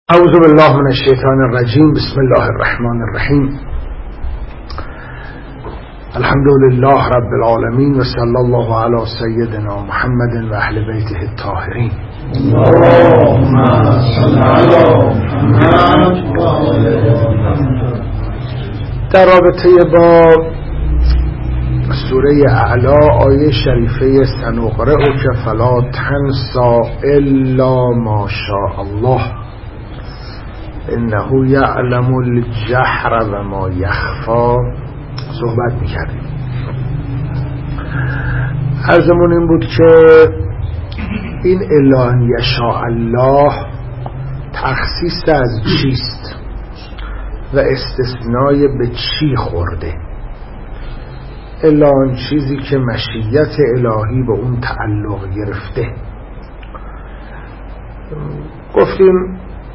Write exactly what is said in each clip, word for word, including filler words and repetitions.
اعوذ بالله من الشیطان الرجیم. بسم الله الرحمن الرحیم. الحمد لله رب العالمین و صلی الله علی سیدنا محمد و اهل بیته الطاهرین. اللهم صل علی محمد و آل. در رابطه با سوره اعلی آیه شریفه سنقرئک فلا تنسا الا ما شاء الله انه یعلم الجهر و ما یخفا صحبت میکردیم. عرضمون این بود که این الا ان یشاء الله تخصیص از چیست و استثنای به چی خورده؟ الا آن چیزی که مشیت الهی به اون تعلق گرفته. گفتیم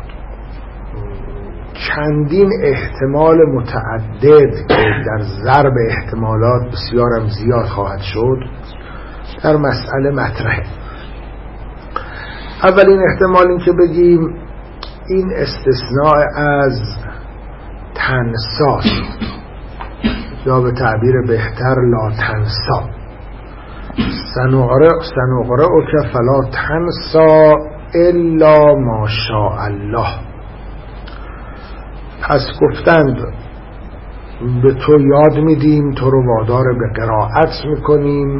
چندین احتمال متعدد که در ضرب احتمالات بسیارم زیاد خواهد شد در مسئله مطرحه. اولین احتمال این که بگیم این استثناء از تنساست یا به تعبیر بهتر لا تنسا. سنقرئ سنقرئک فلا تنسا الا ما شاء الله. پس گفتند به تو یاد میدیم، تو رو وادار به قرائت میکنیم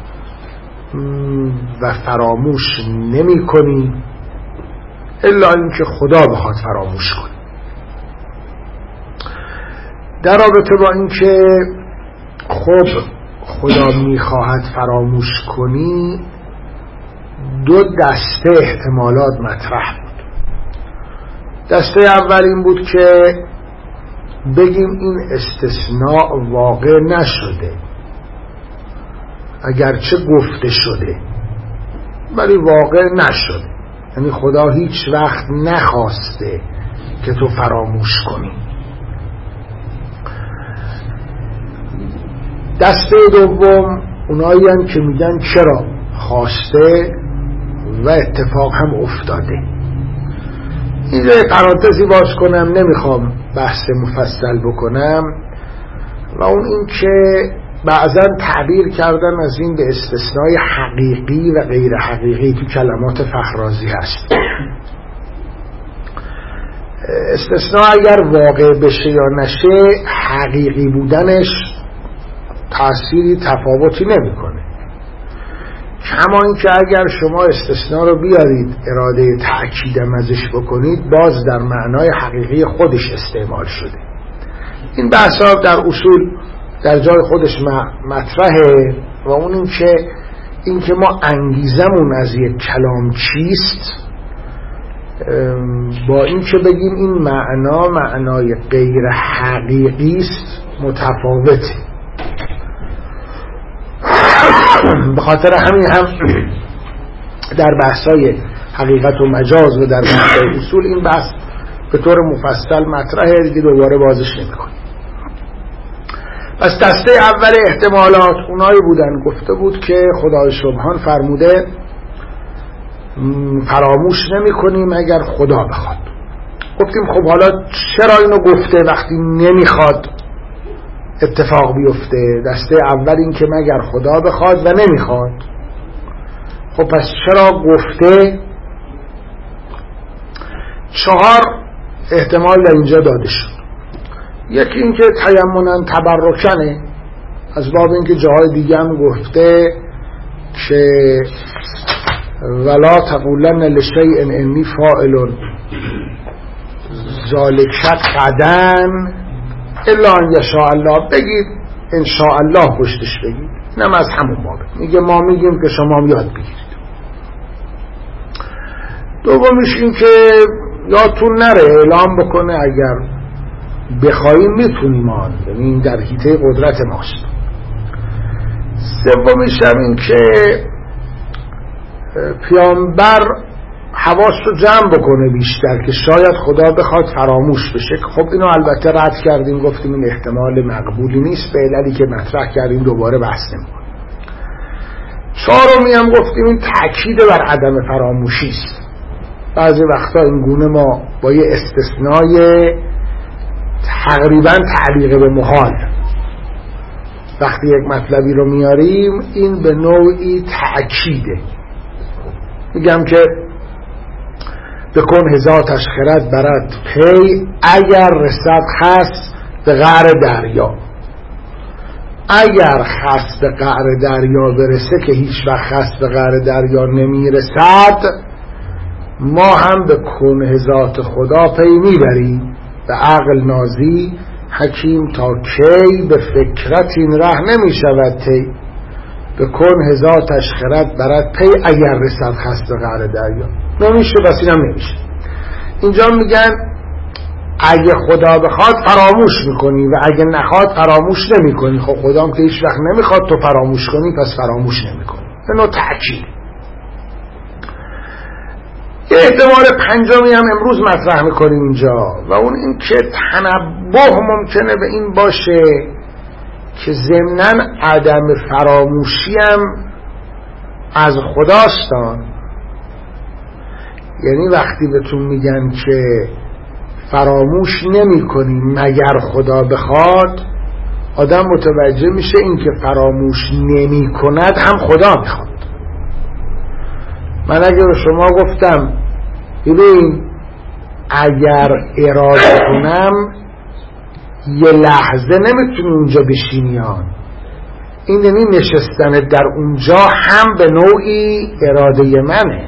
و فراموش نمی کنیم الا اینکه خدا بخواد فراموش کنی. در رابطه با اینکه خب خدا میخواهد فراموش کنی دو دسته احتمالات مطرح بود. دسته اول این بود که بگیم این استثناء واقع نشده اگرچه گفته شده ولی واقع نشده، یعنی خدا هیچ وقت نخواسته که تو فراموش کنی. دسته دوم اونایی هم که میگن چرا خواسته و اتفاق هم افتاده. اینجا پرانتزی باز کنم، نمیخوام بحث مفصل بکنم، و اون این که بعضا تعبیر کردن از این به استثناء حقیقی و غیر حقیقی تو کلمات فخرازی هست. استثناء اگر واقع بشه یا نشه حقیقی بودنش تأثیری تفاوتی نمیکنه. کما این که اگر شما استثناء رو بیارید اراده تأکیدم ازش بکنید باز در معنای حقیقی خودش استعمال شده. این بحثا در اصول در جای خودش مطرحه، و اون این که این که ما انگیزمون از یک کلام چیست با این که بگیم این معنا معنای غیر حقیقی است متفاوته. به خاطر همین هم در بحثای حقیقت و مجاز و در بحثای اصول این بحث به طور مفصل مطرحه، دیگه دوباره بازش نمی‌کنیم. پس دسته اول احتمالات اونایی بودن گفته بود که خدای سبحان فرموده فراموش نمی کنیم اگر خدا بخواد. گفتیم خب حالا چرا اینو گفته وقتی نمیخواد اتفاق بیفته؟ دسته اول این که مگر خدا بخواد و نمیخواد. خب پس چرا گفته؟ چهار احتمال در اینجا داده شد. یکی این که تیمنا تبرکنه، از باب این که جاهای دیگه هم گفته که ولا تقولن لشیء انی فاعل ذلک غدا الا ان یشاء الله، بگید ان شاء الله پشتش بگید. اینم از همون بابه، میگه ما میگیم که شما هم یاد بگیرید. دومیش این که یادتون نره اعلام بکنه اگر بخوایم میتونیم آن، یعنی این در حیطه قدرت ماست. سومیش هم این که پیامبر حواس رو جمع بکنه بیشتر که شاید خدا بخواد فراموش بشه. خب اینو البته رد کردیم، گفتیم این احتمال مقبولی نیست، به علتی که مطرح کردیم دوباره بحث نمی‌کنیم. چهارمی هم گفتیم این تأکید بر عدم فراموشی است. بعضی وقتا این گونه ما با یه استثنای تقریبا تعلیق به محال وقتی یک مطلبی رو میاریم، این به نوعی تأکیده. میگم که بکن هزارتش خرد برد پی، اگر رسد خس به قعر دریا. اگر خس به قعر دریا برسه، که هیچ وقت خس به قعر دریا نمیرسد، ما هم به کنه ذات خدا پی میبریم. به عقل نازی حکیم تا کی، به فکرت این ره نمیشود تی. به کنه ذاتش خرد برد پی، اگر رسد خس به قعر دریا. نمیشه، بس اینم نمیشه. اینجا میگن اگه خدا بخواد فراموش میکنی و اگه نخواد فراموش نمیکنی. خب خدا هم که هیچ وقت نمیخواد تو فراموش کنی، پس فراموش نمیکنی. به نوع تأکید. یه احتمال پنجمی هم امروز مطرح میکنیم اینجا، و اون این که تنبه ممکنه به این باشه که ضمناً عدم فراموشی هم از خداستان. یعنی وقتی بهتون میگن که فراموش نمی کنی مگر خدا بخواد، آدم متوجه میشه این که فراموش نمی کند هم خدا میخواد. من اگر به شما گفتم ببین اگر اراده کنم یه لحظه نمیتونی اونجا بشینی، ها، این یعنی نشستن در اونجا هم به نوعی اراده منه.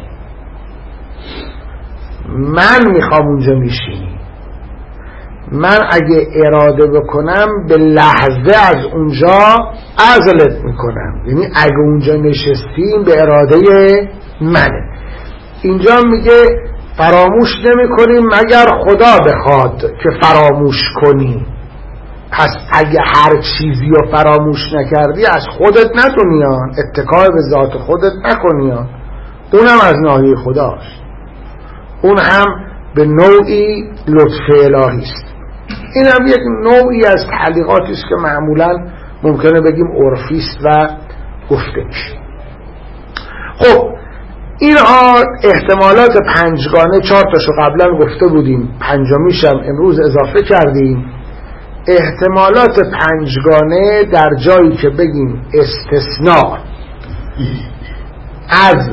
من میخوام اونجا میشینی. من اگه اراده بکنم به لحظه از اونجا عزلت میکنم. یعنی اگه اونجا نشستیم به اراده منه. اینجا میگه فراموش نمی کنیم مگر خدا بخواد که فراموش کنی. پس اگه هر چیزی رو فراموش نکردی از خودت ندونیان، اتکای به ذات خودت نکنیان، اونم از ناحیه خداست. اون هم به نوعی لطف الهی است. این هم یک نوعی از تعلیقاتی است که معمولا ممکنه بگیم عرفی است و گفته میشه. خب اینها احتمالات پنجگانه، چهار تاشو قبلا گفته بودیم، پنجمیش هم امروز اضافه کردیم. احتمالات پنجگانه در جایی که بگیم استثناء از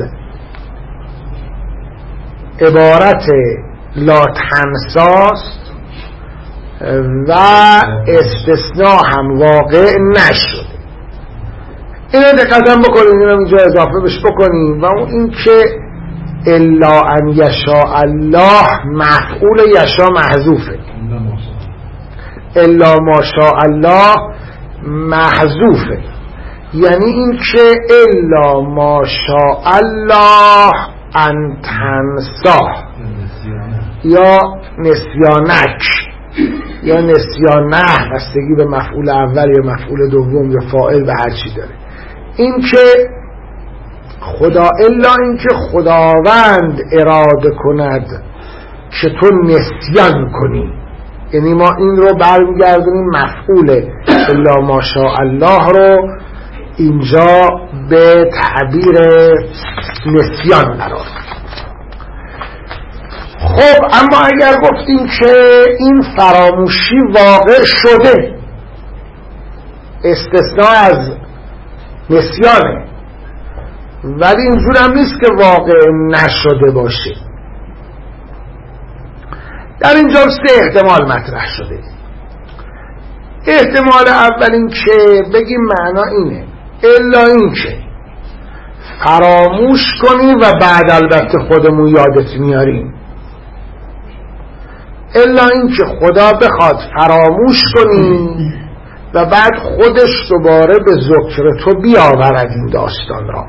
عبارت لا تنساست و استثناء هم واقع نشده. اینو دقیقا بکنیم، اینو اینجا اضافه بش بکنیم. و اون این که الا ان یشاء الله مفعول یشاء محذوفه، الا ما شاء الله محذوفه. یعنی این که الا ما شاء الله ان تنسا یا نسیانک یا نسیانه، بستگی به مفعول اول یا مفعول دوم یا فاعل به هر چی داره. این که خدا، الا این که خداوند اراده کند که تو نسیان کنی. یعنی ما این رو برمیگردونیم مفعول الا ما شاء الله رو اینجا به تعبیر نسیان قرار. خب اما اگر گفتیم که این فراموشی واقع شده، استثناء از نسیانه، ولی اینجور هم نیست که واقع نشده باشه. در اینجا سه احتمال مطرح شده. احتمال اول این که بگیم معنا اینه الا این که فراموش کنی و بعد البته خودمون یادت میاریم. الا این که خدا بخواد فراموش کنی و بعد خودش دوباره به ذکر تو بیاورد این داستان را.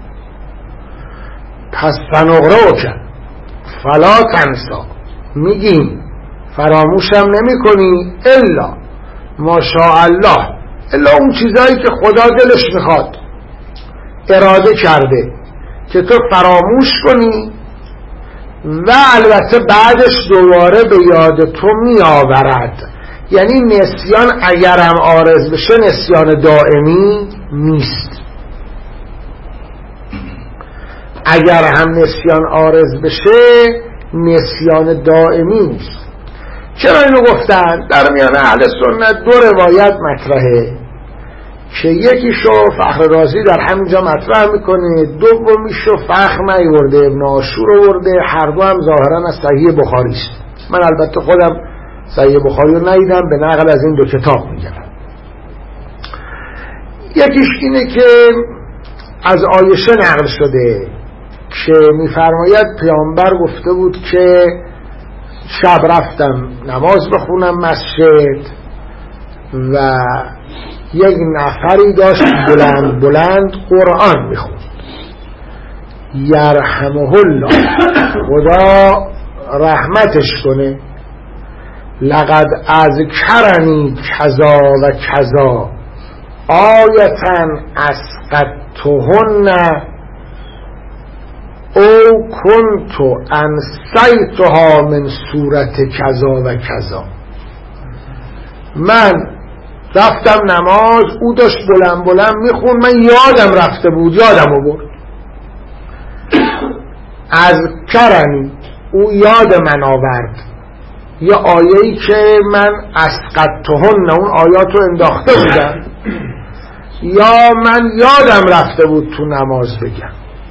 پس فنقرأ کن فلا تنسا، میگیم فراموشم نمی کنی الا ما شاء الله، الا اون چیزایی که خدا دلش میخواد اراده کرده که تو فراموش کنی و البته بعدش دوباره به یاد تو می آورد. یعنی نسیان اگرم عارض بشه نسیان دائمی نیست. اگر هم نسیان عارض بشه نسیان دائمی نیست. چرا اینو گفتن؟ در میان اهل سنت دو روایت مطرحه که یکیشو فخر رازی در همینجا مطرح میکنه، دومیشو فخر نیورده، ابن عاشور آورده، هر دو هم ظاهرا از صحیح بخاری است. من البته خودم صحیح بخاری رو ندیدم، به نقل از این دو کتاب میگم. یکیش اینه که از عایشه نقل شده که میفرماید پیامبر گفته بود که شب رفتم نماز بخونم مسجد و یک نفری داشت بلند بلند قرآن میخوند، یرحمه الله، خدا رحمتش کنه، لقد اذکرنی کذا و کذا آیتن اسقطتهن او کنتو انسیتها من صورت کذا و کذا. من رفتم نماز، او داشت بلند بلند میخون، من یادم رفته بود، یادم آورد. از کرنی، او یاد من آورد یه آیه‌ای که من اسقطتهن، اون آیات رو انداخته بودم، یا من یادم رفته بود تو نماز بگم.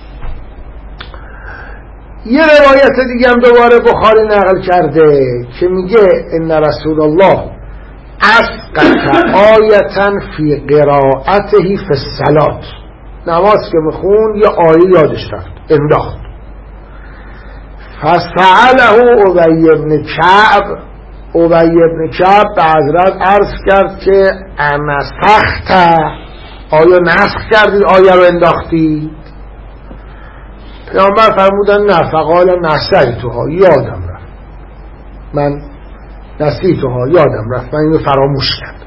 یه روایت دیگه هم دوباره بخاری نقل کرده که میگه ان رسول الله اسقط آیتا فی قرائته فی الصلاة، نماز که میخون یه آیه یادش رفت انداخت. فسأله ابی بن کعب، ابی بن کعب به حضرت عرض کرد که انسخت، آیا نسخ کردید، آیه رو انداختید؟ پیامبر فرمودن نه، فقال نسیتها، یادم رفت، من نسیتها، یادم رفت، من اینو فراموش کردم.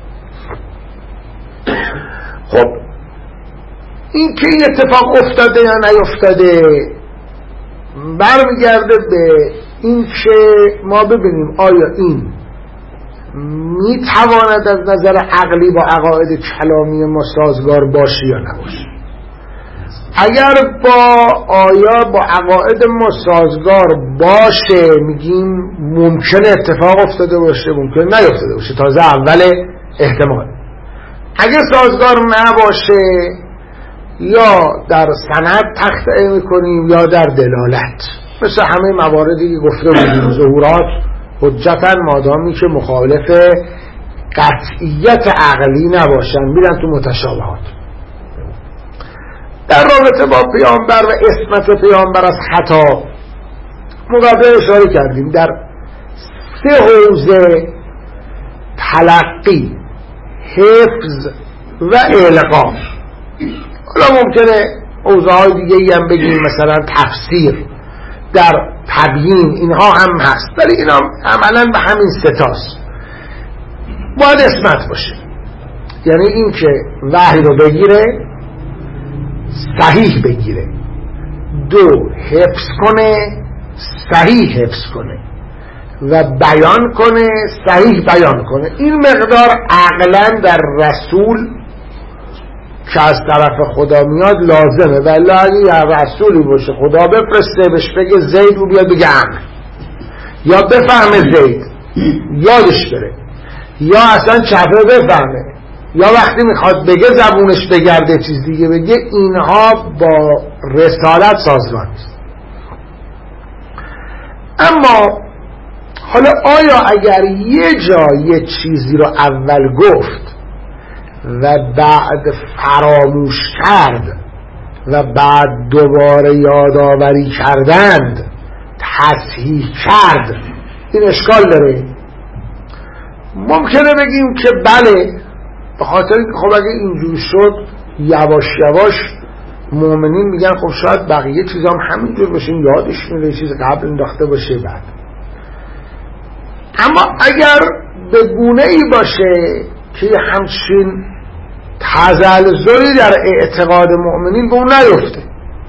خب این که این اتفاق افتاده یا نیفتاده برمیگرده به این که ما ببینیم آیا این میتواند از نظر عقلی با عقاید کلامی ما سازگار باشه یا نباشه. اگر با آیا با عقاید ما سازگار باشه میگیم ممکنه اتفاق افتاده باشه، ممکنه نیفتاده باشه، تازه اول احتمال. اگر سازگار نباشه یا در سند تخطئه میکنیم یا در دلالت، مثل همه مواردی که گفته بودیم ظهورات حجتاً مادامی که مخالف قطعیت عقلی نباشن میرن تو متشابهات. در رابطه با پیامبر و عصمت پیامبر از خطا مقابل اشاره کردیم در سه حوزه، تلقی، حفظ و القا. حالا ممکنه حوزه‌های دیگه ای هم بگیم، مثلا تفسیر، در تبیین، اینها هم هست، ولی اینا عملا به همین ستاست. باید عصمت باشه، یعنی این که وحی رو بگیره، صحیح بگیره، دو حفظ کنه، صحیح حفظ کنه و بیان کنه، صحیح بیان کنه. این مقدار عقلا در رسول که از طرف خدا میاد لازمه، ولی اگه یه رسولی باشه خدا بفرسته بهش بگه زید رو بیاد بگه امر، یا بفهمه زید یادش بره، یا اصلا چپه بفهمه، یا وقتی میخواد بگه زبونش بگرده چیز دیگه بگه، اینها با رسالت سازگار نیست. اما حالا آیا اگر یه جا یه چیزی رو اول گفت و بعد فراموش کرد و بعد دوباره یادآوری کردند، تصحیح کرد، این اشکال داره؟ ممکنه بگیم که بله، به خاطر اینکه خب اگه اینجور شد یواش یواش مؤمنین میگن خب شاید بقیه چیزا هم همینجور باشه، یادش میره چیز قبل انداخته باشه بعد. اما اگر به گونه ای باشه که همچین تزلزلی در اعتقاد مؤمنین به اون نیفته،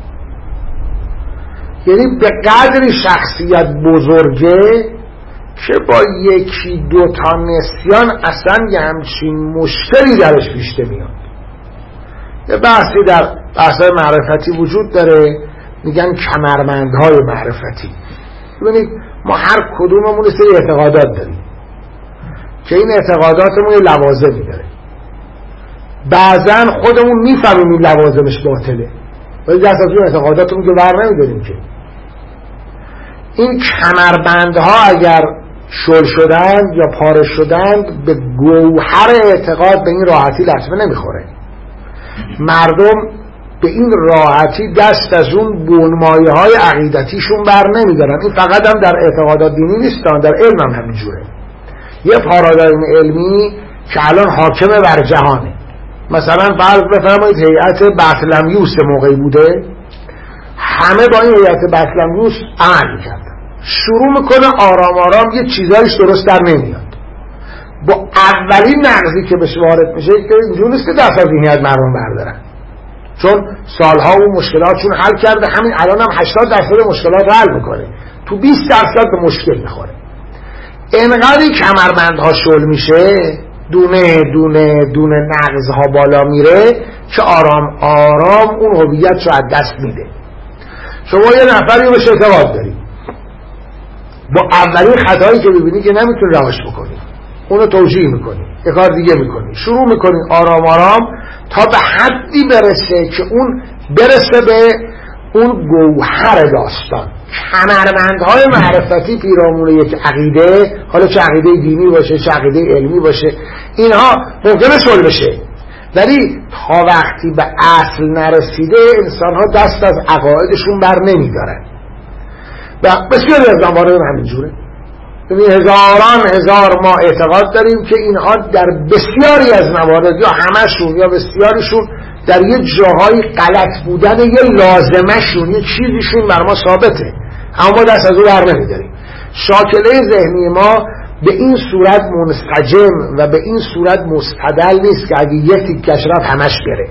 یعنی به قدری شخصیت بزرگه که با یکی دو تا نسیان اصلا یه همچین مشکلی درش پیش میاد. یه بحثی در بحث‌های معرفتی وجود داره، میگن کمربندهای معرفتی. ببینید ما هر کدوممون یه سری اعتقادات داریم که این اعتقاداتمون یه لوازمی داره. بعضا خودمون میفهمیم این لوازمش باطله ولی دست از اون اعتقاداتمون که ور نمیداریم که. این کمربندها اگر شل شدند یا پاره شدند به گوهر اعتقاد به این راحتی لطمه نمیخوره. مردم به این راحتی دست از اون بنمایه های عقیدتیشون بر نمیدارن. این فقط هم در اعتقادات دینی نیستن، در علم هم همینجوره. یه پارادایم علمی که الان حاکمه بر جهانه، مثلا فرض بفرمایید هیئت بطلمیوس موقعی بوده، همه با این هیئت بطلمیوس عمل میکردن. شروع میکنه آرام آرام یه چیزایش درست در نمیاد. با اولین نقضی که بهش وارد میشه که اینجور نیست که دست از این هیئت مردم بردارن، چون سالها و مشکلاتشون حل کرده، همین الان هم هشتاد درصد مشکلات حل میکنه، تو بیست درصد به مشکل میخوره. انقدر کمربندها شل میشه، دونه دونه دونه نقضها بالا میره که آرام آرام اون هویتش رو از دست میده. شما یه نفری بهش اعتقاد داری، با اولین خطایی که ببینی که نمیتونی رهاش بکنی، اونو توجیه میکنی، یه کار دیگه میکنی، شروع میکنی آرام آرام تا به حدی برسه که اون برسه به اون گوهر داستان. کمربندهای معرفتی پیرامون یک عقیده، حالا چه عقیده دینی باشه چه عقیده علمی باشه، اینها ممکنه شل بشه، ولی تا وقتی به اصل نرسیده انسانها دست از عقایدشون بر نمیدارن. و بسیاری از موارد همینجوره. یعنی هزاران هزار ما اعتقاد داریم که اینها در بسیاری از موارد یا همشون یا بسیاریشون در یه جاهای غلط بودن یه لازمشون، یه چیزیشون بر ما ثابته، اما ما دست از او بر نمیداریم. شاکله ذهنی ما به این صورت منسجم و به این صورت مستدل نیست که اگه یک تیکش رفت همش بره،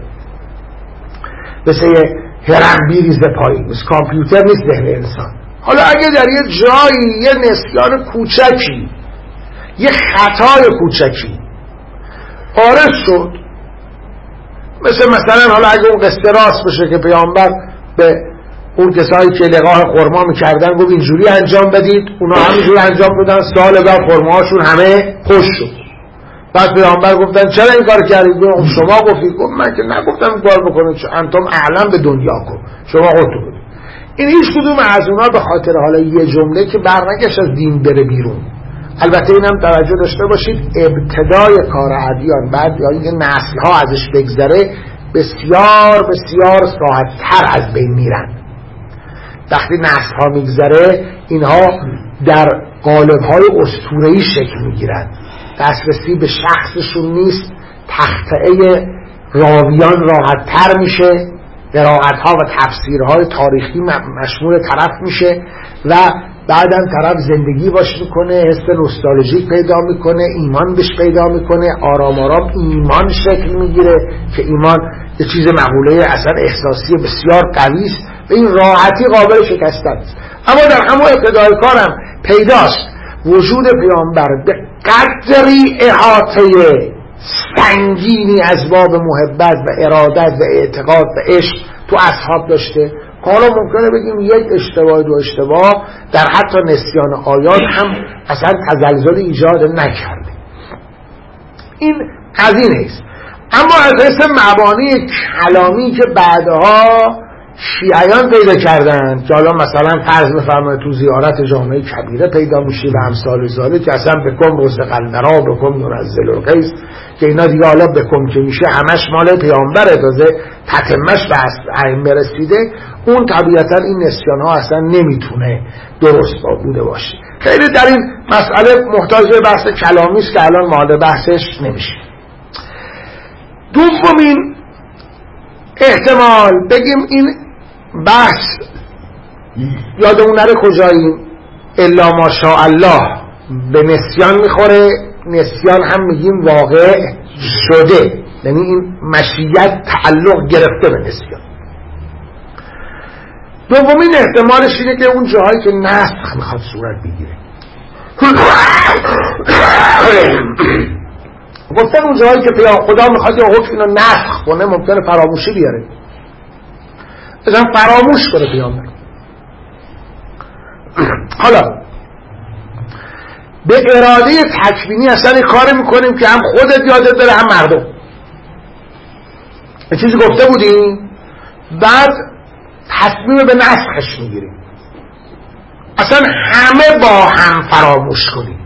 مثل یه هرم بیریزه پایین، مثل کامپیوتر نیست ذهن انسان. حالا اگه در یه جایی یه نسیان کوچکی، یه خطای کوچکی آرز شد، مثل مثلا حالا اگه اون قصه راست بشه که پیامبر به اون کسایی که لقاح خرما میکردن گفت اینجوری انجام بدید، اونا همینجوری انجام بدن، سال بعد خرماهاشون همه خوش شد. بعد پیامبر گفتن چرا این کار کردید؟ گفتم شما گفتید. گفت من که نگفتم این کار بکنید، انتم اعلم به دنیا کن، شما خودتون بدید. این هیچ کدوم از اونا به خاطر حالا یه جمله که برنگشت از دین بره بیرون. البته اینم توجه داشته باشید ابتدای کار ادیان، بعد یا اینکه نسل‌ها ازش بگذره، بسیار بسیار راحت‌تر از بین میرن. وقتی نسل‌ها میگذره اینها در قالب‌های اسطوره‌ای شکل میگیرن، دسترسی به شخصشون نیست، تخطئه راویان راحت‌تر میشه، قرائت‌ها و تفسیرهای تاریخی مشمول طرف میشه و بعدم طرف زندگی باش میکنه، حس نوستالژیک پیدا میکنه، ایمان بهش پیدا میکنه، آرام آرام ایمان شکل میگیره که ایمان یه چیز مقوله اصلا احساسی بسیار قوی است و این راحتی قابل شکستن است. اما در همون ابتدای کارم پیداست وجود پیامبر به قدری احاطه سنگینی از باب محبت و ارادت و اعتقاد و عشق تو اصحاب داشته. حالا ممکنه بگیم یک اشتباه دو اشتباه در حتی نسیان آیات هم اصلا تزلزل ایجاد نکرده. این قضیه نیست. اما از حیث مبانی کلامی که بعدها شیعیان پیدا کردن که حالا مثلا فرض بفرمایید تو زیارت جامعه کبیره پیدا میشه و امثال ذالک که اصلا بکم رزق الورا بکم نرزل القیس، که اینا دیگه حالا بکم که میشه همش مال پیامبره، تازه تتمش به ائمه رسیده، اون طبیعتا این نسیان ها اصلا نمیتونه درست بوده باشه. خیلی در این مسئله محتاج بحث کلامی است که الان مال بحثش نمیشه. دومین احتمال بگیم این بحث یادمون نره کجاییم، الا ماشاءالله به نسیان میخوره. نسیان هم میگیم واقع شده، یعنی این مشیت تعلق گرفته به نسیان. دومین احتمالش اینه که اون جاهایی که نسخ میخواد صورت بگیره، گفتن اون جاهایی که پیام خدا میخواد یا حکم اینو نسخ کنه ممکنه فراموشی بیاره، مثلا فراموش کنه پیامبر. حالا به اراده تکوینی اصلا کار میکنیم که هم خودت یادت بره هم مردم. یه چیزی گفته بودیم بعد تصمیم به نسخش میگیریم، اصلا همه با هم فراموش کنید.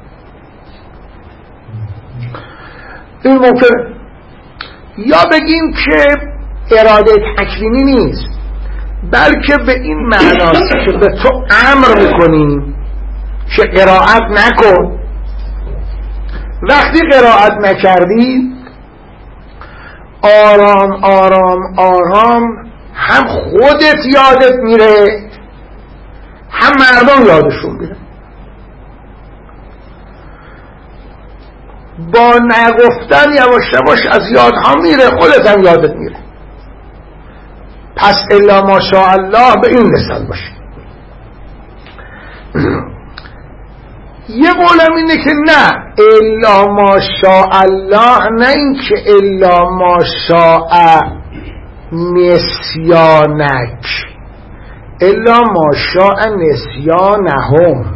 این ممکنه. یا بگیم که اراده تکوینی نیست، بلکه به این معناست که به تو امر میکنیم که قرائت نکن. وقتی قرائت نکردی آرام آرام آرام هم خودت یادت میره هم مردم یادشون میره. با نگفتن یواش یواش از یادها میره، خودت هم یادت میره. پس الا ماشاءالله به این لسان باشه. یه قولم اینه که نه، الا ماشاءالله، نه این که الا ماشاء نسیانک، الا ماشاء نسیانهم.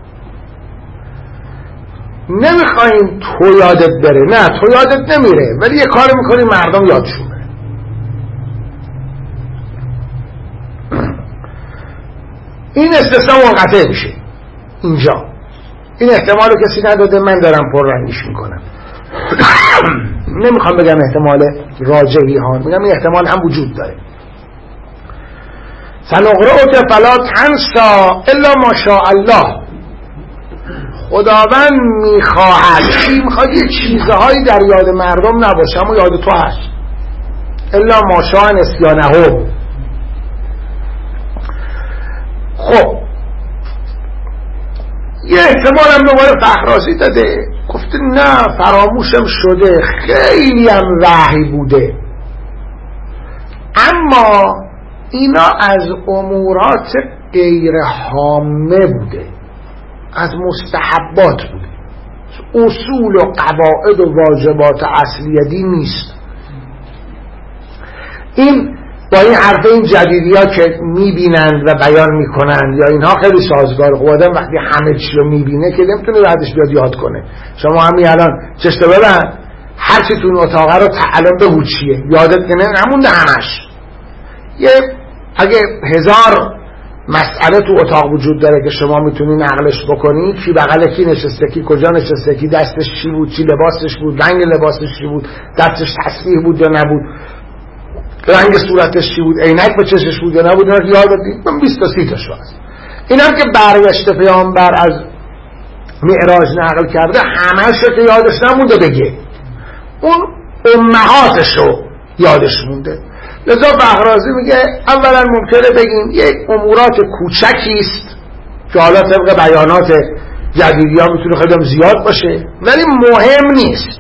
نمیخواییم تو یادت بره، نه تو یادت نمیره ولی یه کار میکنی مردم یادشون بره. این استثناء منقطع میشه اینجا. این احتمال رو کسی نداده، من دارم پررنگیش میکنم. نمیخوام بگم احتمال راجحی ها، میگم این احتمال هم وجود داره. سنقرئک فلا تنسا الا ماشاءالله. خداوند میخواهد، چی میخواد؟ یه چیزهایی در یاد مردم نباشه اما یاد تو هست. الا ماشاء نسیانهم. خب یه احتمال هم دوباره فخرازی داده، گفته نه فراموشم شده، خیلی هم وحی بوده، اما اینا از امورات غیر هامه بوده، از مستحبات بوده، اصول و قواعد و واجبات اصلی دین نیست. این با این حرف این جدیدی ها که میبینند و بیان میکنند یا اینها خیلی سازگار. خب آدم وقتی همه چی رو میبینه که نمیتونه بعدش بیاد یاد کنه. شما همین الان چشته ببند، هر چی تو اون اتاقه رو الان بگو چیه، یادت که نمونده همش. یه اگه هزار مسئله تو اتاق وجود داره که شما میتونی نقلش بکنی، کی بغل کی نشسته، کی کجا نشسته، کی دستش چی بود، چی لباسش بود، رنگ لباسش چی بود، دستش تسبیح بود یا نبود، رنگ صورتش چی بود، عینک به چشش بود یا نبود، اینا یاد بدید. من بیست تا سی تاشو هست. اینم که برگشته پیامبر از معراج نقل کرده همه‌ش که یادش نمونده بگه، اون امهاتشو یادش مونده. لذا بهرازی میگه اولا ممکنه بگیم یک امورات کوچکی است که حالا طبق بیانات جدیدی ها میتونه خیلی زیاد باشه ولی مهم نیست.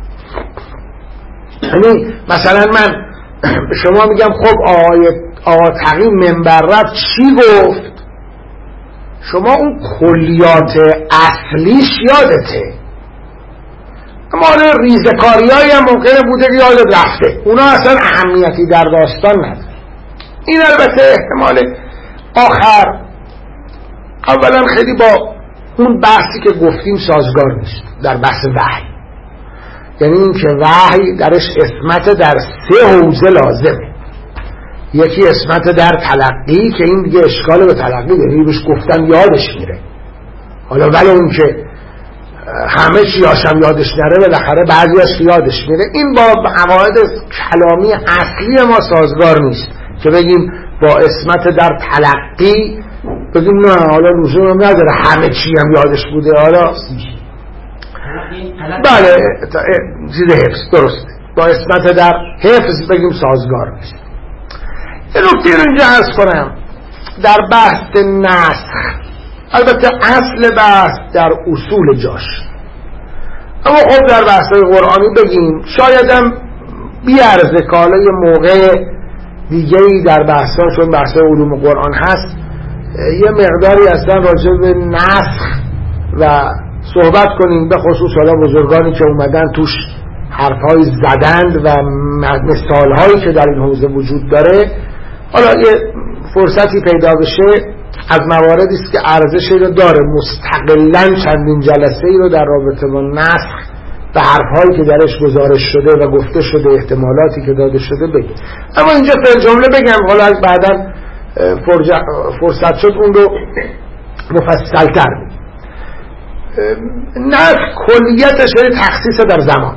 یعنی مثلا من به شما میگم خب آقای آقا تقی منبر رفت چی گفت، شما اون کلیات اصلیش یادته، اما آره ریزکاریایی هم ممکنه بوده که یادت رفته، اونا اصلا اهمیتی در داستان نداره. این البته احتمال آخر اولا خیلی با اون بحثی که گفتیم سازگار نیست در بحث وحی. یعنی این که وحی درش اسمت در سه حوزه لازمه. یکی اسمت در تلقی که این دیگه اشکال به تلقی داره، بهش گفتن یادش میره، حالا ولی اون که همه چی هاشم یادش نره بالاخره بعضیش یادش میره. این با قواعد کلامی اصلی ما سازگار نیست که بگیم با اسمت در تلقی بگیم نه حالا لزوم نداره همه چی هم یادش بوده. حالا بله زیر حفظ درسته، با اسمت در حفظ بگیم سازگار نیست. یه نکته رو اینجا عرض کنم در بحث نسخ. البته اصل بحث در اصول جاش، اما خب در بحث‌های قرآنی بگیم شایدم بیارزه که حالا یه موقع دیگه‌ای در بحث‌ها، چون بحث‌های علوم قرآن هست، یه مقداری اصلا راجع به نسخ و صحبت کنیم، به خصوص حالا بزرگانی که اومدن توش حرف‌های زدند و مثال‌هایی که در این حوزه وجود داره. حالا یه فرصتی پیدا بشه از مواردی است که ارزشی رو داره مستقلاً چندین جلسه‌ای رو در رابطه با نسخ به حرف‌هایی که درش گزارش شده و گفته شده، احتمالاتی که داده شده بگه. اما اینجا فعل جمله بگم، حالا بعداً فرصت شد اون رو مفصل تر بگم. نسخ کلیتش یعنی تخصیص در زمان.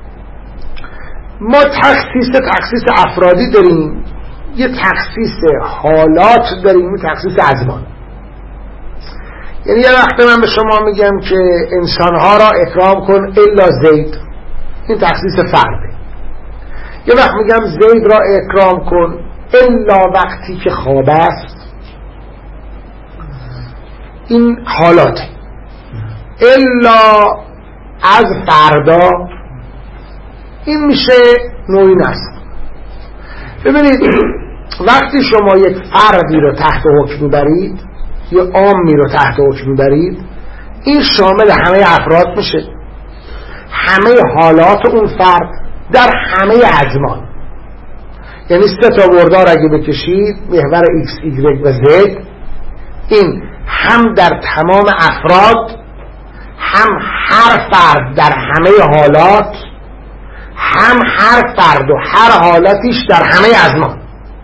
ما تخصیص تخصیص افرادی داریم، یه تخصیص حالات داریم، یه تخصیص ازمان. یعنی یه وقت من به شما میگم که انسانها را اکرام کن الا زید، این تخصیص فرده. یه وقت میگم زید را اکرام کن الا وقتی که خواب است، این حالاته. الا از فردا، این میشه نوعی نسخ. ببینید وقتی شما یک فردی رو تحت حکم میبرید، یه عامی رو تحت حکم میبرید، این شامل همه افراد میشه، همه حالات اون فرد در همه ازمان. یعنی سه تا بردار اگه بکشید، محور ایکس، ایگرگ و زد، این هم در تمام افراد، هم هر فرد در همه حالات، هم هر فرد و هر حالاتیش در همه ازمان.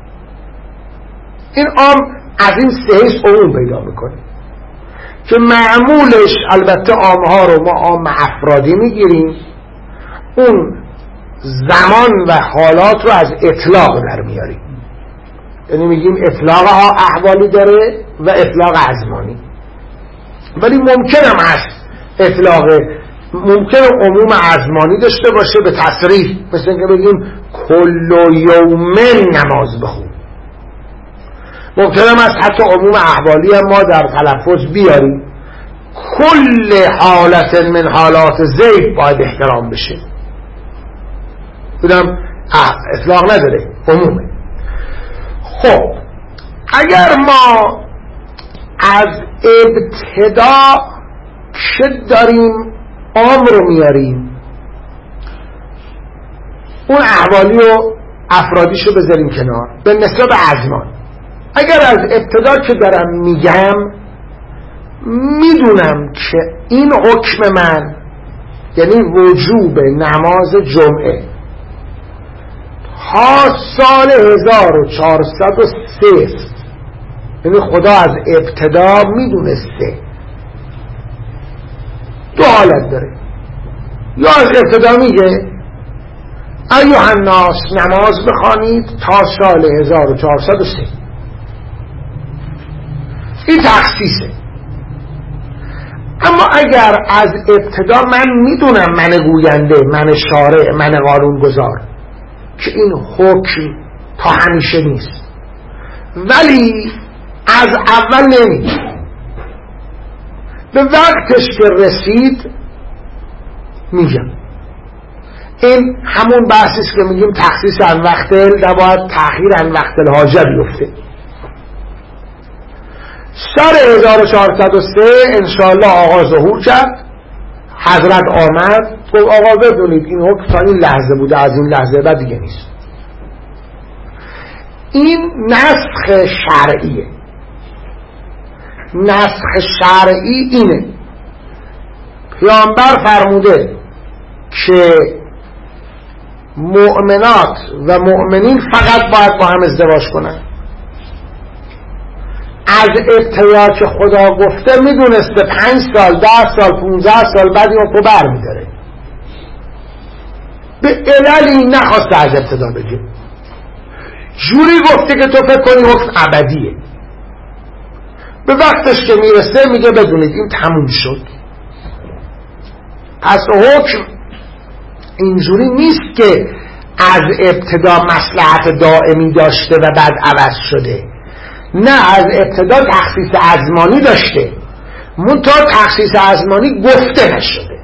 این عام از این سهش عموم پیدا میکنه که معمولش البته عامها رو ما عام افرادی میگیریم، اون زمان و حالات رو از اطلاق در میاریم. یعنی میگیم اطلاق ها احوالی داره و اطلاق ازمانی، ولی ممکن هم هست اطلاق ممکن عموم ازمانی داشته باشه به تصریح، مثل اینکه بگیم کل یومن نماز بخون. ممکن هم هست حتی عموم احوالی هم ما در تلفظ بیاریم، کل حالت من حالات زید باید احترام بشه، بودم اطلاق نداره، عمومه. خب اگر ما از ابتدا که داریم عام رو میاریم، اون احوالی و افرادیشو بذاریم کنار به نسبت ازمان. اگر از ابتدا که دارم میگم میدونم که این حکم من یعنی وجوب نماز جمعه ها سال هزار و چهارصد و سه، یعنی خدا از ابتدا میدونسته. دو حالت داره، یا از ابتدا میگه ایها الناس نماز بخوانید تا سال هزار و چهارصد و سه، این تخصیصه. اما اگر از ابتدا من میدونم، من گوینده، من شارع، من قانون گذار، که این حکم تا همیشه نیست، ولی از اول نمیگه، به وقتش که رسید میگم. این همون بحثیست که میگیم تخصیص عن وقت نباید تأخیر عن وقت الحاجه بیفته. سال هزار و چهارصد و سه انشاءالله آقا ظهور کرد، حضرت آمد گفت آقا بدونید این حکم تا این لحظه بوده، از این لحظه بعد دیگه نیست. این نسخ شرعیه. نسخ شرعی اینه، پیامبر فرموده که مؤمنات و مؤمنین فقط باید با هم ازدواج کنن. از ابتدا که خدا گفته میدونسته پنج سال، ده سال، پونزده سال بعد این رو بر میداره، به عللی نخواسته از ابتدا بگه، جوری گفته که تو فکر کنی حکم ابدیه. به وقتش که میرسه میگه بدونید این تموم شد. پس حکم اینجوری نیست که از ابتدا مصلحت دائمی داشته و بعد عوض شده، نه، از ابتدا تخصیص ازمانی داشته، منتها تخصیص ازمانی گفته نشده.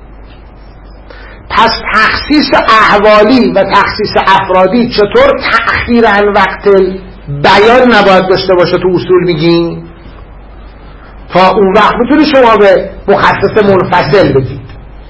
پس تخصیص احوالی و تخصیص افرادی چطور تأخیر عن وقت بیان نباید داشته باشه تو اصول میگیم؟ تا اون وقت میتونی شما به مخصص منفصل بگید.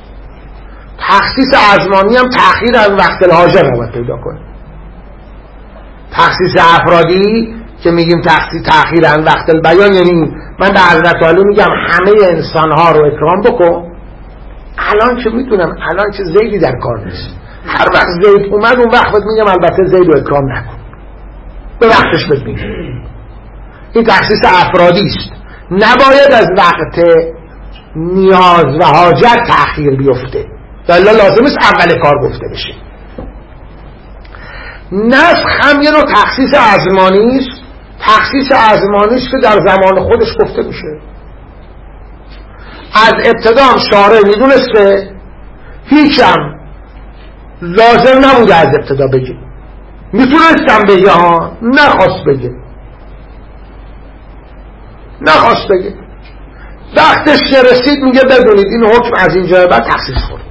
تخصیص ازمانی هم تأخیر عن وقت الحاجه نباید پیدا کنه. تخصیص افرادی که میگیم تخصیص تأخیرن وقت البیان، یعنی من به حضرت علی میگم همه انسان ها رو اکرام بکن. الان که میدونم الان که زیدی در کار نیست، هر وقت زید اومد اون وقت میگم البته زید رو اکرام نکن، به وقتش بهت میگم. این تخصیص افرادی است، نباید از وقت نیاز و حاجت تأخیر بیفته، الا لازم است اول کار گفته بشه. نسخ هم یه نوع تخصیص ازمانی است. تخصیص ازمانی است که در زمان خودش گفته میشه. از ابتدا هم شارع میدونسته، هیچم لازم نبوده از ابتدا بگه، میتونستم بگه ها، نخواست بگه نخواست بگه وقتش که رسید میگه بدونید این حکم از اینجا بعد تخصیص خورد.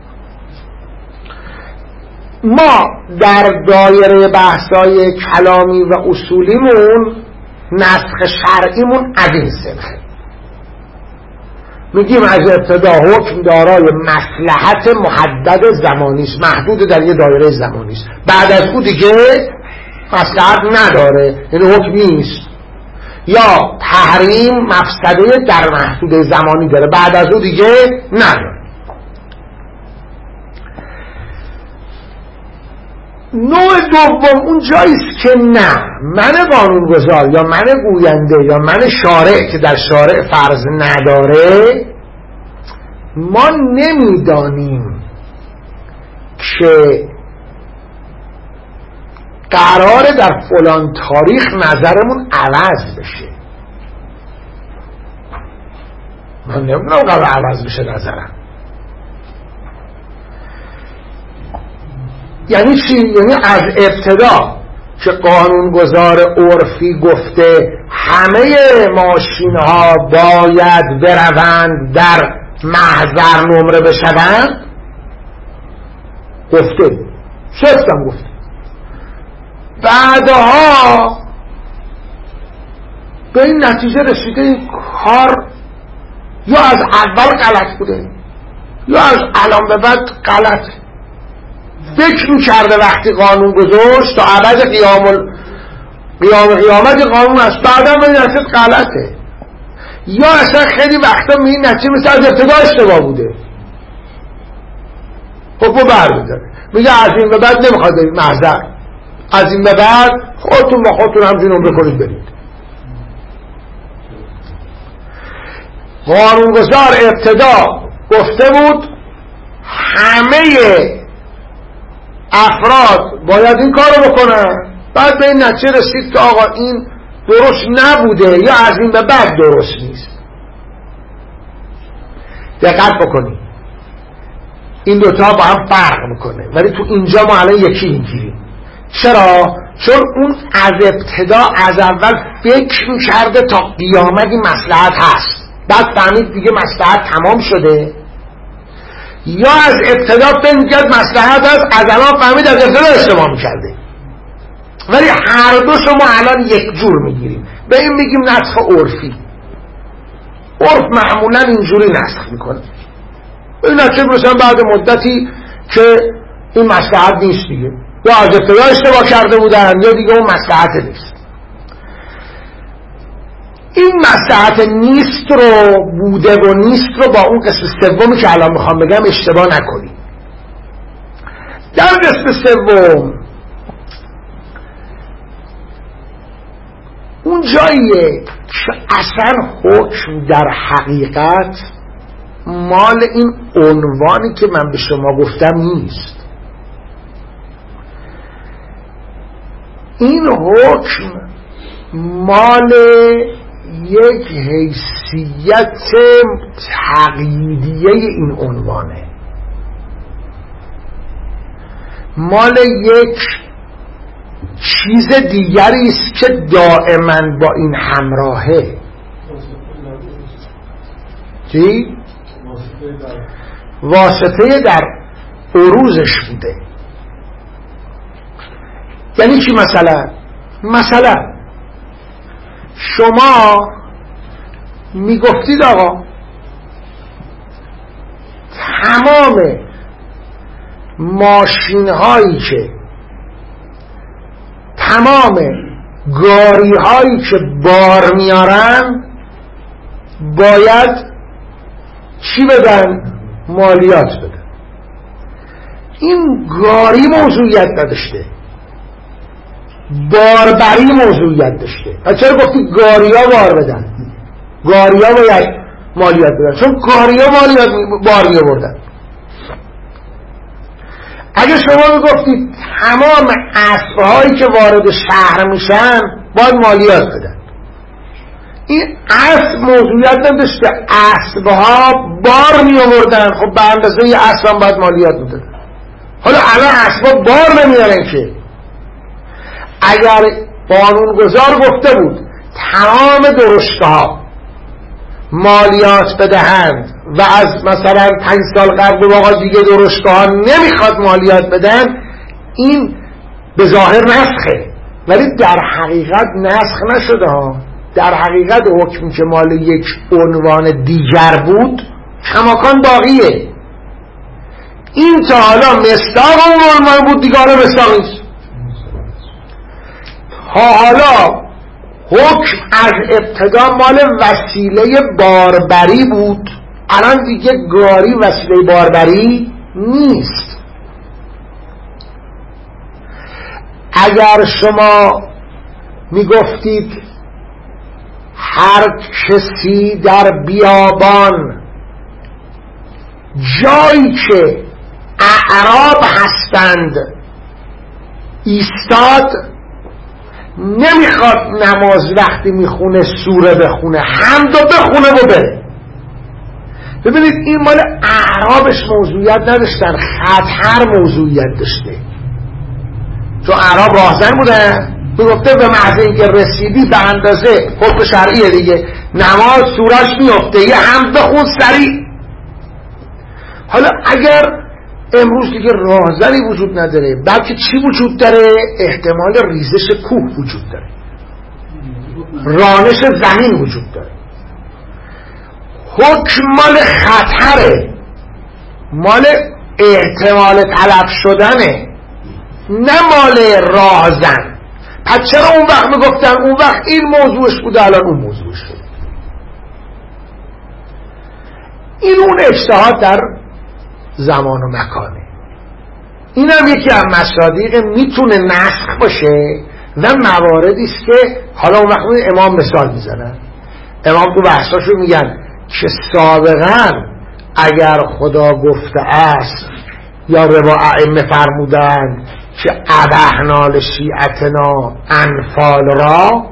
ما در دایره بحثای کلامی و اصولیمون نسخ شرعیمون از این سنخه، میگیم از ابتدا حکم دارای مصلحت محدد زمانی است، محدود در یه دایره زمانی است، بعد از اون دیگه مصلحت نداره، یعنی حکم نیست. یا تحریم مفسده در محدود زمانی داره، بعد از اون دیگه نداره. نوع دوم اون جاییست که نه من قانونگذار یا من گوینده یا من شارع که در شارع فرض نداره، ما نمیدانیم که قراره در فلان تاریخ نظرمون عوض بشه. من نمیدونم قراره عوض بشه نظرم. یعنی چی؟ یعنی از ابتدا که قانونگذار عرفی گفته همه ماشین ها باید بروند در محضر نمره بشوند، گفته شفتم گفته، بعدها به این نتیجه رسیده این کار یا از اول غلط بوده یا از الان به بعد غلطه. فکر می‌کرده وقتی قانون گذاشت تا ابد قیام قیام قیامت قانون است، بعدم این نتیجه غلطه، یا اصلا خیلی وقتا می این نتیجه مثل از ابتدا اشتباه بوده، حکمو برمی‌داره میگه از این به بعد نمیخواد برید محضر، از این به بعد خودتون با خودتون همچین نمره کنید برید. قانونگذار ابتدا گفته بود همه افراد باید این کارو بکنن، بعد به این نتیجه رسید که آقا این درست نبوده یا از این به بعد درست نیست. دقت بکنید این دوتا با هم فرق میکنه، ولی تو اینجا ما الان یکی میگیریم. چرا؟ چون اون از ابتدا از اول فکر میکرده تا قیامت این مصلحت هست، بعد فهمید دیگه مصلحت تمام شده، یا از ابتدا فکر میکرد مصلحت هست، از الان فهمید از ابتدا اشتباه میکرده. ولی هر دو شما الان یک جور میگیریم، به این میگیم نسخ عرفی. عرف معمولا اینجوری نسخ میکنه، این نتیجه مثلا بعد مدتی که این مصلحت نیست دیگه، یا از ابتدا اشتباه کرده بودن یا دیگه اون مصلحت نیست. این مصلحت نیست رو بوده و نیست رو با اون قسم سومی که الان میخوام بگم اشتباه نکنید. در قسم سوم اون جاییه که اصلا حکم در حقیقت مال این عنوانی که من به شما گفتم نیست. این حکم مال یک حیثیت تقییدیه این عنوانه، مال یک چیز دیگری است که دائما با این همراهه. چی؟ واسطه در عروضش بوده. یعنی چی؟ مثلا مثلا شما میگفتید آقا تمام ماشین هایی که تمام گاری هایی که بار میارن باید چی بدن؟ مالیات بدن. این گاری موضوعیت نداشته، باربری موضوعیت داشته. و چرا گفتی گاریا بار بدن؟ گاریا باید مالیات بدن چون گاریا مالیات بار می آوردن. اگه شما میگفتید تمام اسبهایی که وارد شهر میشن باید مالیات بدن، این اسب موضوعیت نداشته، اسبها بار می آوردن، خب به اندازه یه اسب هم باید مالیات میدادن. حالا الان اسبها بار نمیارن که. اگر قانونگذار گفته بود تمام درشتها مالیات بدهند و از مثلا پنج سال قبل آقا دیگه درشتها نمیخواد مالیات بدن، این به ظاهر نسخه، ولی در حقیقت نسخ نشده ها. در حقیقت حکمی که مال یک عنوان دیگر بود کماکان باقیه. این تا حالا مصداق اون عنوان بود، دیگه حالا مصداق نیست. ها حالا حکم از ابتدا مال وسیله باربری بود، الان دیگه گاری وسیله باربری نیست. اگر شما میگفتید هر کسی در بیابان جایی که اعراب هستند ایستاد، نمیخواد نماز وقتی میخونه سوره بخونه، حمدو بخونه و بره. ببینید این مال اعرابش موضوعیت نداشتن، خطر موضوعیت داشته. چون اعراب راهزن بودن، میگفته به محض اینکه رسیدی به اندازه حکم شرعیه دیگه، نماز سورش میفته، یه حمد بخون سریع. حالا اگر امروز دیگه راهزنی وجود نداره، بلکه چی وجود داره؟ احتمال ریزش کوه وجود داره، رانش زمین وجود داره. حکم مال خطره، مال احتمال تلف شدنه، نه مال راهزن. پس چرا اون وقت میگفتن اون وقت این موضوعش بوده الان اون موضوعش شده؟ این اون اجتهاد در زمان و مکانه. این هم یکی از مصادیق میتونه نسخ باشه و مواردی است که حالا اون وقت امام مثال میزنن. امام تو بحثاشو میگن که سابقا اگر خدا گفته است یا روا ائمه فرمودند که ابحنا لشیعتنا انفال را،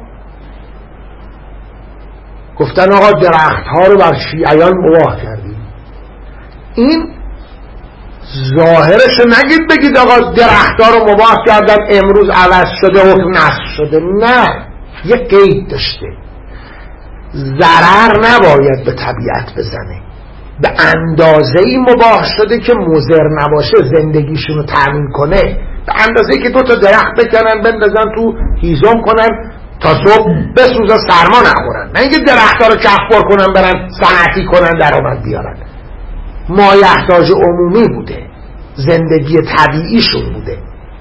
گفتن آقا درخت ها رو بر شیعیان مباح کردیم. این ظاهرش نگید بگید آقا درخت ها رو مباح کردن امروز عوض شده حکم نسخ شده، نه، یه قید داشته. ضرر نباید به طبیعت بزنه، به اندازه‌ای مباح شده که مضر نباشه، زندگیشون رو تأمین کنه، به اندازه‌ای که دو تا درخت بکنن بندازن تو هیزم کنن تا صبح بسوزن سرما نخورن، نه اینکه درخت‌ها رو کفبار کنن برن صنعتی کنن درآمد بیارن. مایحتاج عمومی بوده، زندگی طبیعیشون بوده.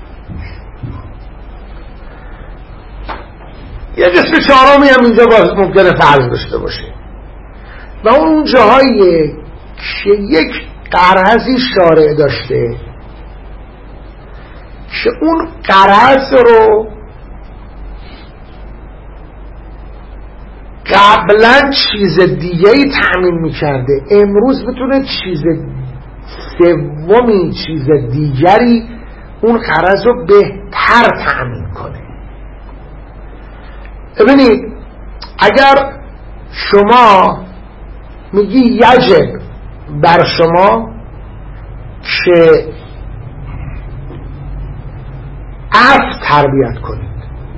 یه جسم چهارمی هم اینجا باز ممکنه فرض داشته باشه و اون جاهایی که یک غرضی شارع داشته که اون غرض رو قبلا چیز دیگه‌ای تأمین می‌کرده، امروز میتونه چیز سومی، چیز دیگری اون غرض رو بهتر تأمین کنه. ببینید اگر شما میگی یجب بر شما که اسب تربیت کنید،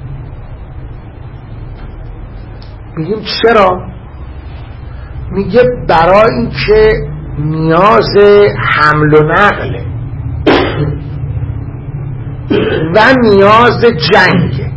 میگیم چرا؟ میگه برای اینکه نیاز حمل و نقله و نیاز جنگه.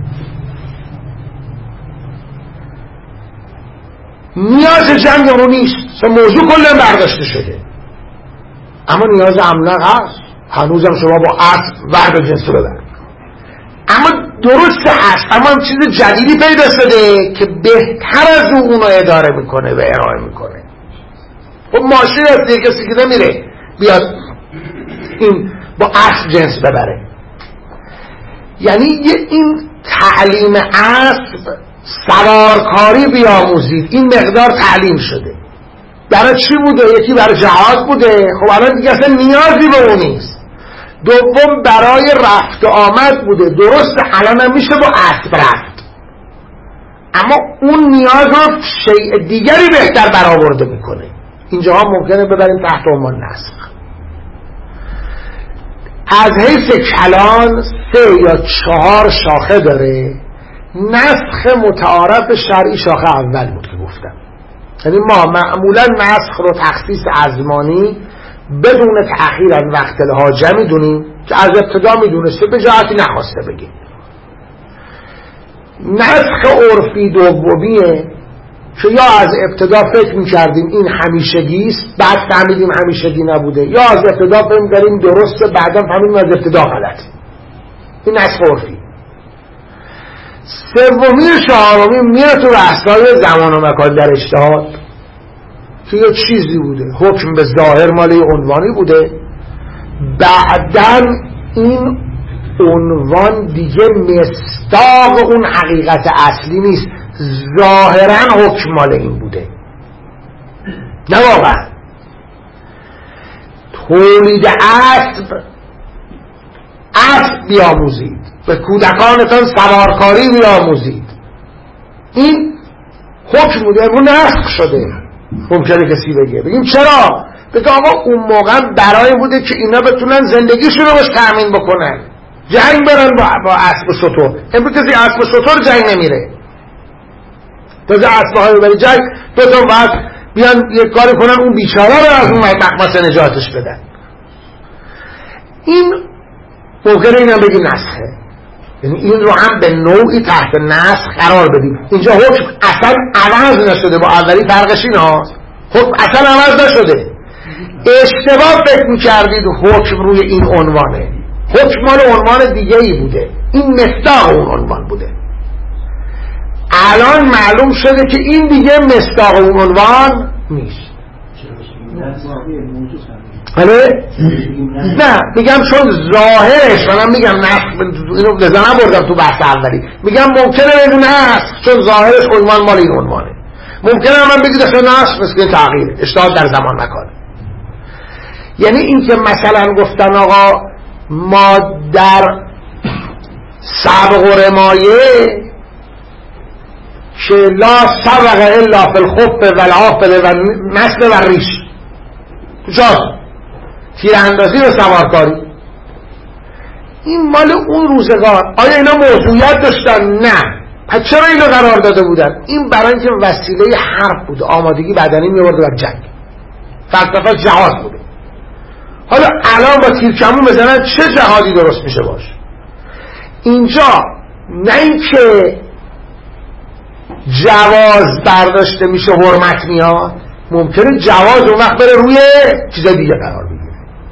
نیاز جنگ رو نیست، موضوع کلا برداشته شده، اما نیاز حمل و نقل هست. هنوزم شما با اسب ورد جنس رو ببرید، اما درست هست، اما هم چیز جدیدی پیدا شده که بهتر از اون اونو اداره میکنه و ارائه میکنه. خب ماشین هست یه کسی که نمیره بیاد این با اسب جنس ببره. یعنی این تعلیم اسب سوارکاری بیاموزید، این مقدار تعلیم شده. برای چی بوده؟ یکی برای جهاد بوده، خب الان دیگه اصلا نیازی به اون نیست. دوم برای رفت و آمد بوده، درست الان هم میشه با اسب رفت، اما اون نیاز رو شیء دیگری بهتر برآورده میکنه. اینجا ها ممکنه ببریم تحت عنوان نسخ. از حیث کلان سه یا چهار شاخه داره. نسخ متعارف شرعی شاخه اول بود که گفتم، یعنی ما معمولا نسخ رو تخصیص ازمانی بدون تأخیر از وقت الحاجه میدونیم که از ابتدا میدونسته به جهتی نخواسته بگیم. نسخ عرفی دومیه که یا از ابتدا فکر میکردیم این همیشگیست بعد فهمیدیم همیشگی نبوده، یا از ابتدا فکر میکردیم درسته بعدا فهمیدیم از ابتدا غلط. این نسخ عرفی. سومی چهارمی میره تو بحث‌های زمان و مکان در اجتهاد که یه چیزی بوده، حکم به ظاهر مال عنوانی بوده، بعدن این عنوان دیگه مصداق اون حقیقت اصلی نیست، ظاهرا حکم مال این بوده نه واقعا. تولید اسب اسب بیاموزید، به کودکانتان سوارکاری بیاموزید، این حکم بوده، اون نسخ شده. ممکنه کسی بگه بگیم چرا؟ بگه آقا اون موقع برای بوده که اینا بتونن زندگیشون رو باش تأمین بکنن، جنگ برن با, با اسب و شتر. امروز کسی اسب و شتر جنگ نمیره، تازه اسب های بری جنگ دو تا بعد بیان یک کاری کنن اون بیچاره رو از اون مخمسه نجاتش بدن. این ممکنه اینم بگیم نسخه، یعنی این رو هم به نوعی تحت نسخ قرار بدیم. اینجا حکم اصلا عوض نشده، با اولی فرقش این هاست، حکم اصلا عوض نشده. اشتباه فکر میکردید حکم روی این عنوانه، حکم مال عنوان دیگه ای بوده، این مصداق اون عنوان بوده. الان معلوم شده که این دیگه مصداق اون عنوان نیست. بله؟ نه میگم چون ظاهرش، منم میگم نسخ، اینو لذا نبردم تو بحث اولی، میگم ممکنه بدون نسخ چون ظاهرش عنوان مال این عنوانه، ممکنه من بگید اصلا نسخ مثل این تغییر اجتهاد در زمان مکانه. یعنی این که مثلا گفتن آقا ما در سبق و رمایه که لا سبق الا فی الخف و العافل و نسل و ریش جاست، تیراندازی و سوارکاری، این مال اون روزگار. آیا اینا موضوعیت داشتن؟ نه. پس چرا اینا قرار داده بودن؟ این برای اینکه وسیله حرب بود، آمادگی بدنی می‌آورد بر جنگ، فلسفه جهاد بوده. حالا الان با تیرکمون بزنن چه جهادی درست میشه باش؟ اینجا نه اینکه جواز برداشته میشه حرمت میاد، ممکنه جواز اون وقت بره روی چیزای دیگه قرار بگیره.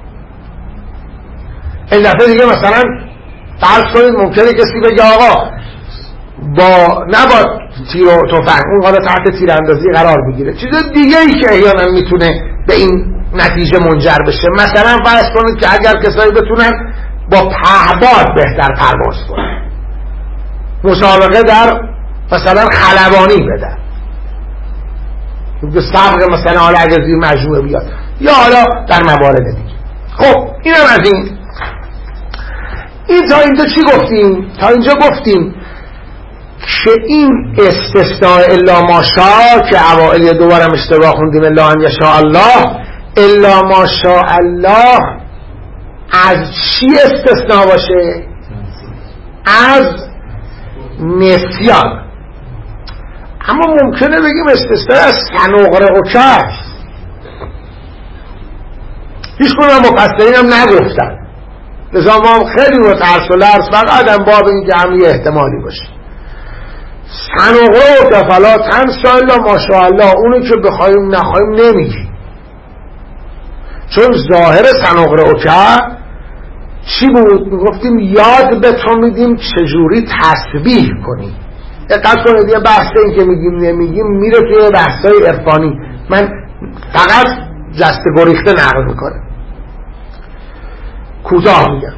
این دفعه دیگه مثلا فرض کنید ممکنه کسی بگه آقا با نباید تیر و تفنگ اون قاعده تحت تیراندازی قرار بگیره، چیز دیگه ای که احیانا میتونه به این نتیجه منجر بشه. مثلا فرض کنید که اگر کسایی بتونن با پهباد بهتر پرواز کنن، مسابقه در مثلا خلبانی بدن، که سبق مثلا حالا اگر زیر مجموعه بیاد، یا حالا در موارد دیگه. خب اینم از این. این تا اینجا چی گفتیم؟ تا اینجا گفتیم که این استثناء الا ماشاء که اوائل دوبارم اشتباه خوندیم الا ان یشاء الله، الا ماشاء الله از چی استثناء باشه؟ از نسیان. اما ممکنه بگیم استثناء از سنغره و کش، هیچ کنم مفسرین هم نگفتن، لذا ما خیلی متعرض و لرز فقط هم باب این که هم یه احتمالی باشه. سنغره و کفلا تنسا الا ماشاءالله، اونو که بخوایم نخوایم نمیگیم، چون ظاهر سنغره و کش چی بود؟ میگفتیم یاد به تو میدیم چجوری تسبیح کنی. دقت کنید یه بحث این که میگیم نمیگیم میره توی بحثای عرفانی. من فقط جست گریخته نقل میکنم، کوتاه میگم.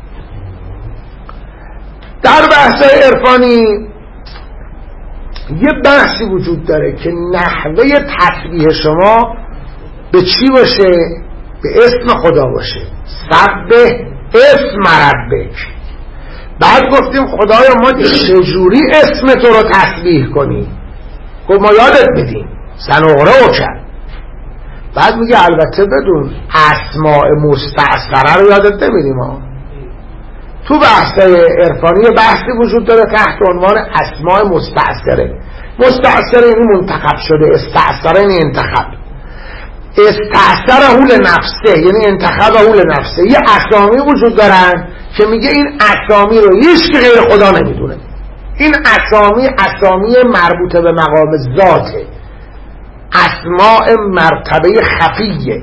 در بحثای عرفانی یه بحثی وجود داره که نحوه تسبیح شما به چی باشه؟ به اسم خدا باشه. سبح اسم ربک. بعد گفتیم خدایا ما چجوری اسم تو رو تسبیح کنیم؟ گفت ما یادت میدیم سنقرئک. بعد میگه البته بدون اسماء مستعصره رو یادت نمیدیم ها. تو بحثای عرفانی بحثی وجود داره تحت عنوان اسماء مستعصره. مستعصره یعنی منتخب شده، استعصره یعنی انتخاب. استعصره لنفسه یعنی انتخابه لنفسه. یه اسامی وجود دارن که میگه این اسامی رو هیچ که غیر خدا نمیدونه. این اسامی اسامی مربوطه به مقام ذاته، اسماء مرتبه خفیه،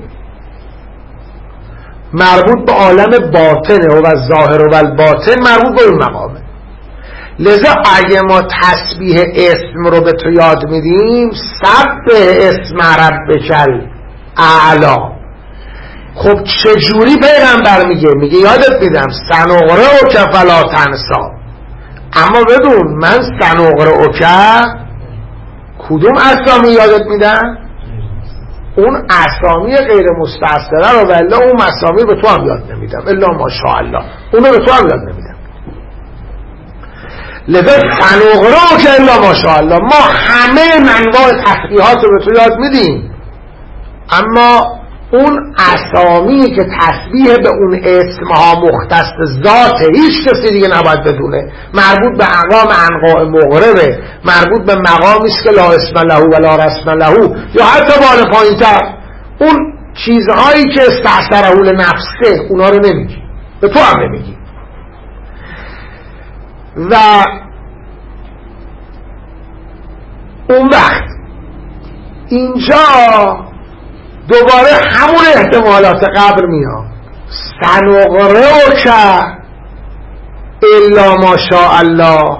مربوط به عالم باطنه و ظاهر و الباطن، مربوط به اون مقامه. لذا اگه ما تسبیح اسم رو به تو یاد میدیم سبح اسم ربک الاعلی، خب چجوری پیغمبر میگه؟ میگه یادت میدم سنقرئک فلا تنسی. اما بدون من سنقرئک کدوم اسامی یادت میدم؟ اون اسامی غیر مستعصره رو، ولی اون اسامی به تو هم یاد نمیدم الا ماشاءالله، اونو به تو هم یاد نمیدم. لذا سنقرئک الا ماشاءالله، ما همه انواع تسبیحات رو به تو یاد میدیم، اما اون اسامی که تسبیح به اون اسمها مختص ذاته، هیچ کسی دیگه نباید بدونه، مربوط به اقام انقاء مغربه، مربوط به مقامیست که لا اسم له و لا رسم له، یا حتی بالا پایین تر اون چیزهایی که استعصره لنفسه اونا رو نمیگی، به تو هم نمیگی. و اون وقت اینجا دوباره همون احتمالات قبل میاد، سنقرئک الا ماشاء الله،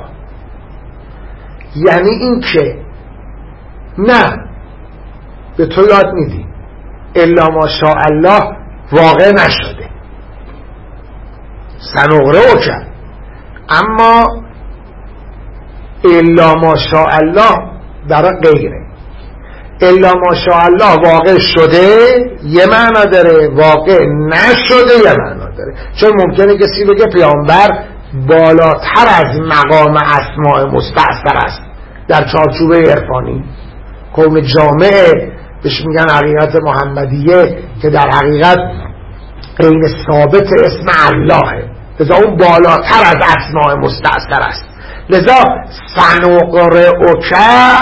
یعنی این که نه به تو یاد میدی الا ماشاء الله واقع نشده، سنقرئک، اما الا ماشاء الله در غیره. الا ماشاءالله واقع شده یه معنا داره، واقع نشده یه معنا داره. چون ممکنه کسی بگه پیامبر بالاتر از مقام اسماء مستعصر است در چارچوب عرفانی. قوم جامعه بهش میگن حقیقت محمدیه که در حقیقت عین ثابت اسم اللهه، لذا اون بالاتر از اسماء مستعصر است. لذا سنقرئک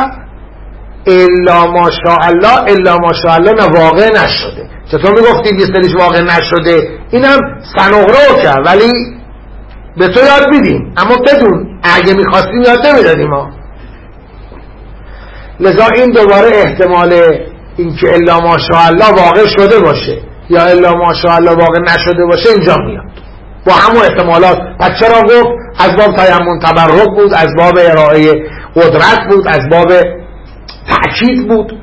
الا ماشاءالله، الا ماشاءالله نه واقع نشده. چطور میگفتیم یه سریش واقع نشده؟ اینم سنقرئک ولی به تو یاد میدیم، اما بدون اگه میخواستیم یاد نمیدادیم ما. لذا این دوباره احتمال اینکه الا ماشاءالله واقع شده باشه یا الا ماشاءالله واقع نشده باشه اینجا میاد با همون احتمالات. پس چرا گفت؟ از باب تیمم تبرک بود، از باب ارائه قدرت بود، از باب تأکید بود.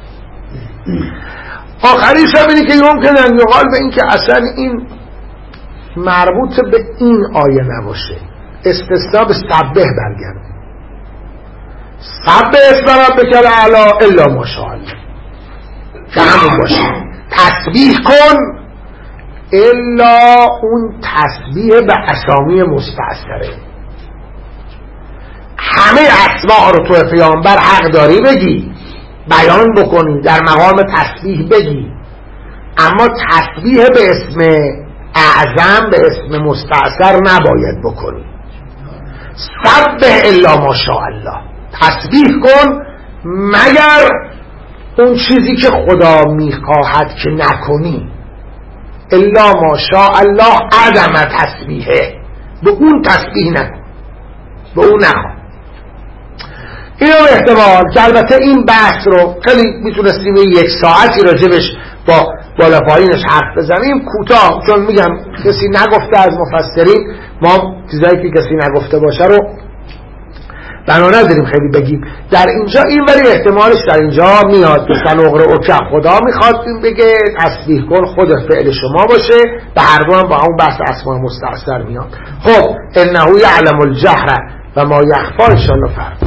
آخریش هم اینی که ممکنه ان یقال به این که اصلا این مربوط به این آیه نباشه، استثناء به سبح برگرده. سبح اسم ربک الاعلی الا ماشاءالله که همون باشه، تسبیح کن الا اون تسبیح به اسامی مستعصره. همه اسماء رو تو پیامبر حق داری بگی، بیان بکنی، در مقام تسبیح بگی، اما تسبیح به اسم اعظم به اسم مستعصر نباید بکنی. سبح الا ماشاءالله، تسبیح کن مگر اون چیزی که خدا میخواهد که نکنی. الا ماشاءالله عدم تسبیحه، به اون تسبیح نکن، به اون نخواه. اینو احتمال که البته این بحث رو خیلی میتونستیم یک ساعتی راجبش با بالا پایینش حرف بزنیم کوتاه، چون میگم کسی نگفته از مفسرین، ما چیزایی که کسی نگفته باشه رو بنا نداریم خیلی بگیم. در اینجا این ولی احتمالش در اینجا میاد که سنقرئ او که خدا میخواد این بگه تسبیح کن خود فعل شما باشه، به هر دو هم با اون بحث اسماء مستعصر میاد. خب انه یعلم الجهر و ما یخفی ان شاء الله فرق